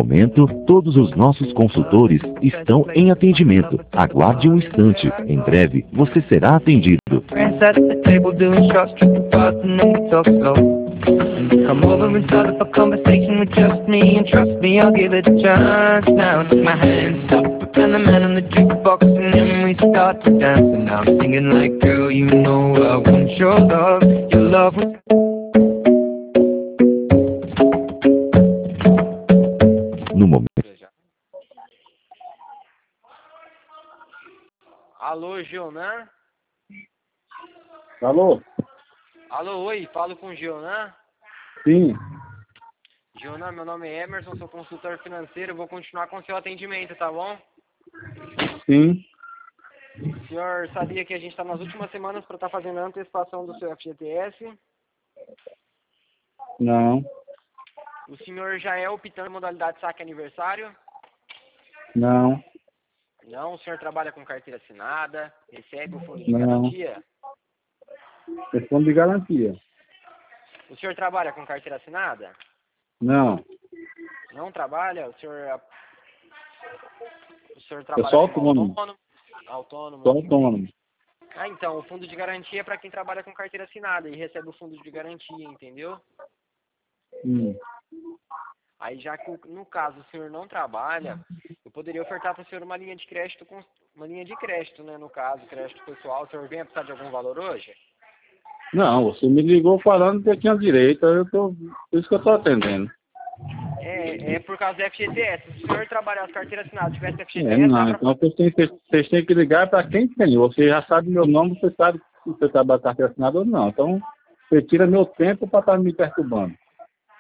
momento, todos os nossos consultores estão em atendimento. Aguarde um instante. Em breve, você será atendido. Come over and start up a conversation with just me, and trust me, I'll give it a chance. Now take my hand, stop, and the man on the jukebox, and then we start to dance. And now I'm singing like, girl, you know I want your love, your love. No momento. Alô, Gionan? Alô? Alô, oi, falo com o Gionan? Sim. Gionan, meu nome é Emerson, sou consultor financeiro, vou continuar com o seu atendimento, tá bom? Sim. O senhor sabia que a gente está nas últimas semanas para estar fazendo a antecipação do seu FGTS? Não. O senhor já é optando em modalidade saque aniversário? Não. Não, o senhor trabalha com carteira assinada, recebe o fundo de Não. garantia? É fundo de garantia. O senhor trabalha com carteira assinada? Não. Não trabalha? O senhor Eu trabalha sou como autônomo. Autônomo? Sou autônomo. Ah, então, o fundo de garantia é para quem trabalha com carteira assinada e recebe o fundo de garantia, entendeu? Aí, já que no caso o senhor não trabalha, eu poderia ofertar para o senhor uma linha de crédito, né, no caso, crédito pessoal. O senhor vem a precisar de algum valor hoje? Não, você me ligou falando que eu tinha direito, por isso que eu estou atendendo. É por causa do FGTS. Se o senhor trabalhar as carteiras assinadas tivesse FGTS... Não, então vocês têm que ligar para quem tem. Você já sabe meu nome, você sabe se você trabalha com carteira assinada ou não. Então, você tira meu tempo para estar me perturbando.